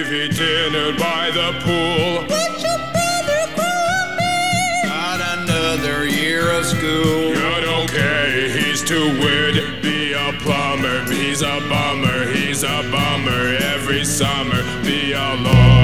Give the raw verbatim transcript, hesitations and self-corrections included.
T V dinner by the pool. Would your brother grow me? Got another year of school. Good, okay, he's too weird. Be a plumber, he's a bummer, he's a bummer. Every summer, be alone.